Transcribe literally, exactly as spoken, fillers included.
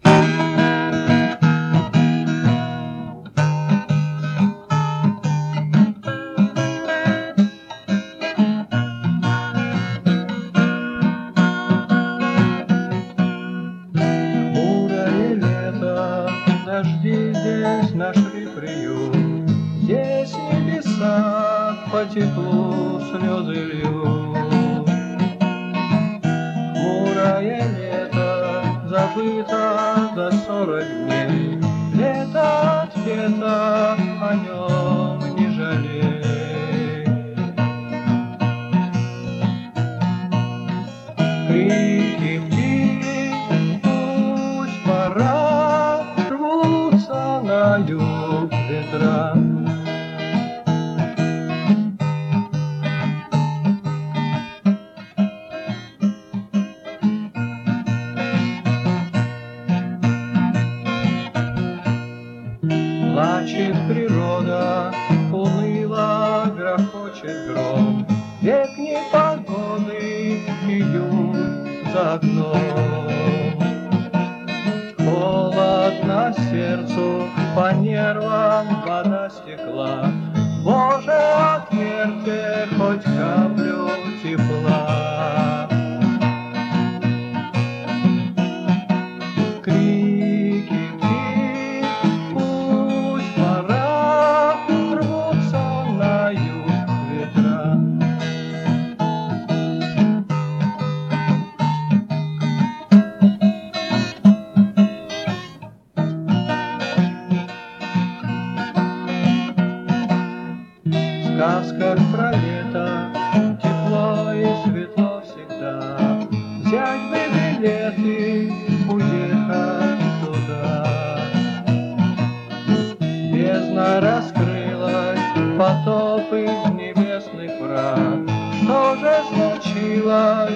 Дожди здесь нашли приют, здесь небеса по теплу слезы льют. Хмурое лето забыто за сорок дней, лето отпето, о нем не жалей. Крики птиц, пусть пора, рвутся на юг ветра. Плачет природа, уныло грохочет гром, век непогоды, июнь за окном. Холодно сердцу, по нервам вода стекла, Боже, отмерьте хоть каплю тепла. Крики птиц, пусть пора, рвутся на юг ветра. В сказках про лето тепло и светло всегда, взять бы билеты, уехать туда. Бездна раскрылась, потоп из небесных врат. Что же случилось?